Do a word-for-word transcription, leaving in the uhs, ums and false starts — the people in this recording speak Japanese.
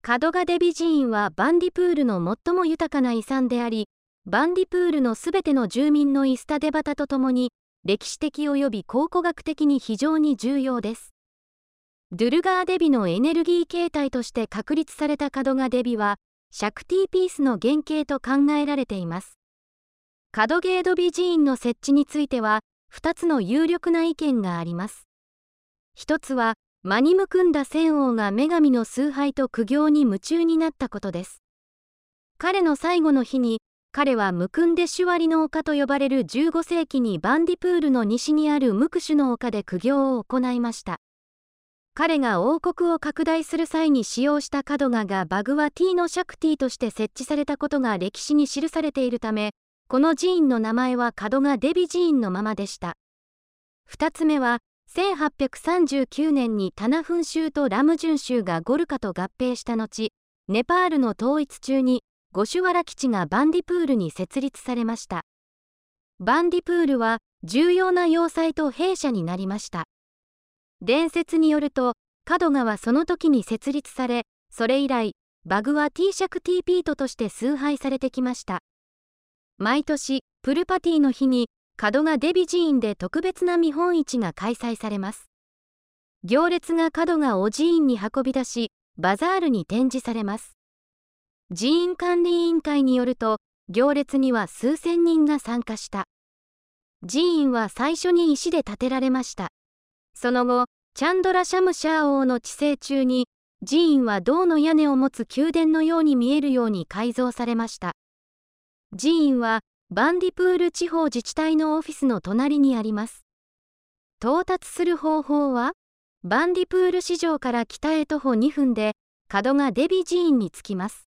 カドガデビ寺院はバンディプールの最も豊かな遺産であり、バンディプールのすべての住民のイスタデバタとともに、歴史的及び考古学的に非常に重要です。ドゥルガーデビのエネルギー形態として確立されたカドガデビは、シャクティピースの原型と考えられています。カドゲードビ寺院の設置については、ふたつの有力な意見があります。一つは、マニムクンダ仙王が女神の崇拝と苦行に夢中になったことです。彼の最後の日に、彼はムクンデシュワリの丘と呼ばれるじゅうご世紀にバンディプールの西にあるムクシュの丘で苦行を行いました。彼が王国を拡大する際に使用したカドガがバグワティーノ・シャクティとして設置されたことが歴史に記されているため、この寺院の名前はカドガデビ寺院のままでした。二つ目は、せんはっぴゃくさんじゅうきゅうねんにタナフン州とラムジュン州がゴルカと合併した後、ネパールの統一中にゴシュワラ基地がバンディプールに設立されました。バンディプールは重要な要塞と兵舎になりました。伝説によると、カドガはその時に設立され、それ以来、バグワティーシャクティピートとして崇拝されてきました。毎年、プルパティの日に、カドガデビ寺院で特別な見本市が開催されます。行列がカドガを寺院に運び出し、バザールに展示されます。寺院管理委員会によると、行列には数千人が参加した。寺院は最初に石で建てられました。その後、チャンドラシャムシャー王の治世中に、寺院は銅の屋根を持つ宮殿のように見えるように改造されました。寺院は、バンディプール地方自治体のオフィスの隣にあります。到達する方法は、バンディプール市場から北へ徒歩にふんで、カドガデビ寺院に着きます。